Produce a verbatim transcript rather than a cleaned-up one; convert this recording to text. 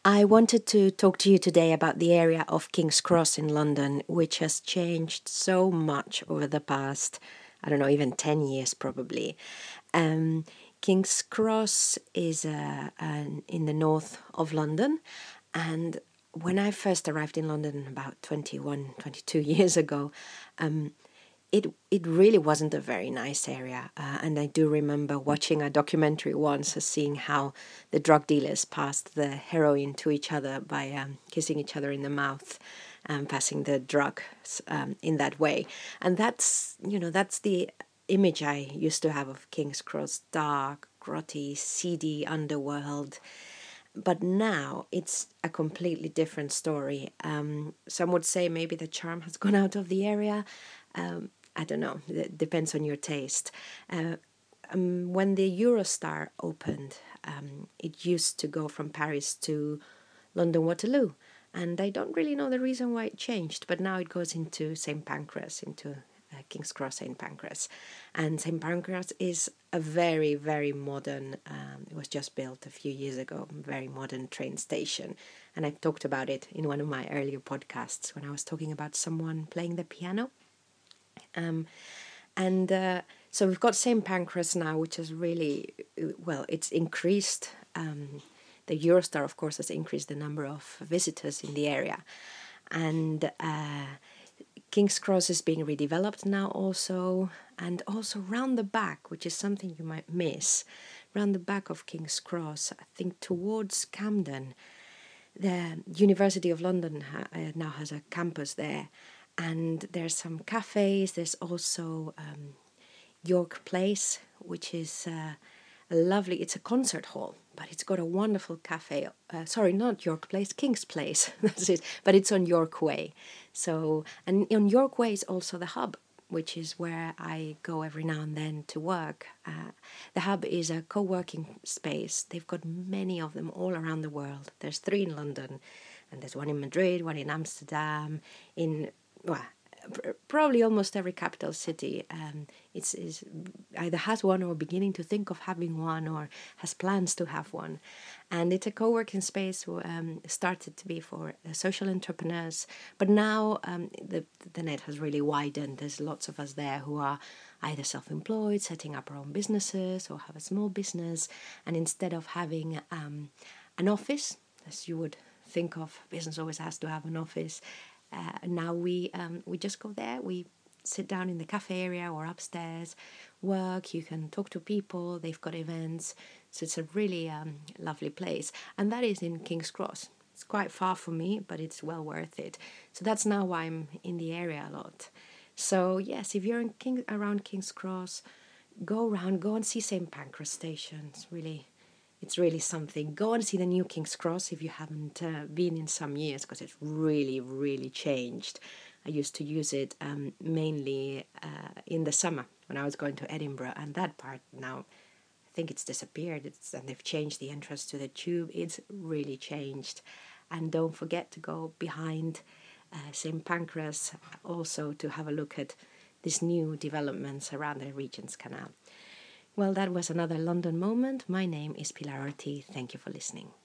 I wanted to talk to you today about the area of King's Cross in London, which has changed so much over the past, I don't know, even ten years probably. Um, King's Cross is uh, an, in the north of London, and when I first arrived in London about twenty-one, twenty-two years ago, um, it it really wasn't a very nice area. Uh, and I do remember watching a documentary once, uh, seeing how the drug dealers passed the heroin to each other by um, kissing each other in the mouth, and passing the drugs um, in that way. And that's, you know, that's the image I used to have of King's Cross: dark, grotty, seedy underworld. But now it's a completely different story. Um, some would say maybe the charm has gone out of the area. Um, I don't know. It depends on your taste. Uh, um, when the Eurostar opened, um, it used to go from Paris to London Waterloo. And I don't really know the reason why it changed, but now it goes into Saint Pancras, into uh, King's Cross Saint Pancras. And Saint Pancras is a very, very modern, um, it was just built a few years ago, very modern train station. And I've talked about it in one of my earlier podcasts when I was talking about someone playing the piano. Um, and uh, so we've got Saint Pancras now, which is really, well, it's increased. Um, the Eurostar, of course, has increased the number of visitors in the area. And uh, King's Cross is being redeveloped now also. And also round the back, which is something you might miss, round the back of King's Cross, I think towards Camden, the University of London ha- uh, now has a campus there. And there's some cafes. There's also um, York Place, which is uh, a lovely, it's a concert hall, but it's got a wonderful cafe. Uh, sorry, not York Place, King's Place. That's it. But it's on York Way. So, and on York Way is also the Hub, which is where I go every now and then to work. Uh, the Hub is a co-working space. They've got many of them all around the world. There's three in London, and there's one in Madrid, one in Amsterdam, in well, probably almost every capital city. Um, it's is either has one or beginning to think of having one or has plans to have one. And it's a co-working space um, started to be for uh, social entrepreneurs. But now um, the, the net has really widened. There's lots of us there who are either self-employed, setting up our own businesses, or have a small business. And instead of having um, an office, as you would think of, business always has to have an office. Uh, now we um, we just go there, we sit down in the cafe area or upstairs, work, you can talk to people, they've got events, so it's a really um, lovely place. And that is in King's Cross. It's quite far from me, but it's well worth it. So that's now why I'm in the area a lot. So yes, if you're in King, around King's Cross, go around, go and see Saint Pancras Station. It's really... It's really something. Go and see the new King's Cross if you haven't uh, been in some years, because it's really, really changed. I used to use it um, mainly uh, in the summer when I was going to Edinburgh, and that part now, I think it's disappeared. It's, and they've changed the entrance to the tube. It's really changed. And don't forget to go behind uh, Saint Pancras also to have a look at these new developments around the Regent's Canal. Well, that was another London moment. My name is Pilar Ortiz. Thank you for listening.